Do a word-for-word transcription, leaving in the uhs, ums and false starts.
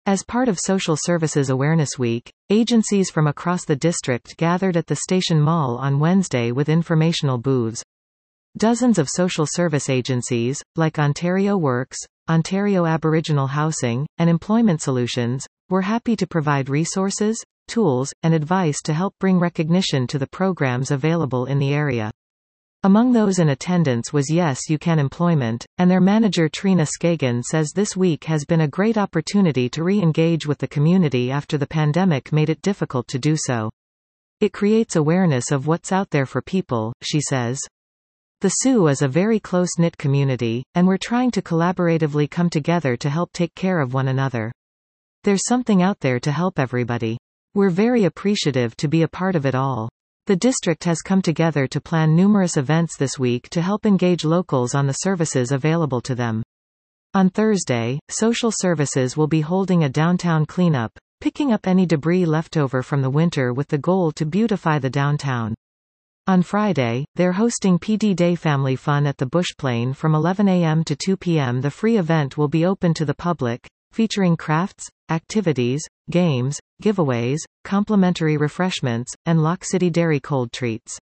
As part of Social Services Awareness Week, agencies from across the district gathered at the Station Mall on Wednesday with informational booths. Dozens of social service agencies, like Ontario Works, Ontario Aboriginal Housing, and Employment Solutions, were happy to provide resources, tools, and advice to help bring recognition to the programs available in the area. Among those in attendance was Yes You Can Employment, and their manager Trina Skagen says this week has been a great opportunity to re-engage with the community after the pandemic made it difficult to do so. It creates awareness of what's out there for people, she says. The Sioux is a very close-knit community, and we're trying to collaboratively come together to help take care of one another. There's something out there to help everybody. We're very appreciative to be a part of it all. The district has come together to plan numerous events this week to help engage locals on the services available to them. On Thursday, Social Services will be holding a downtown cleanup, picking up any debris left over from the winter with the goal to beautify the downtown. On Friday, they're hosting P D Day Family Fun at the Bushplane from eleven a m to two p m The free event will be open to the public, featuring crafts, activities, games, giveaways, complimentary refreshments, and Lock City Dairy cold treats.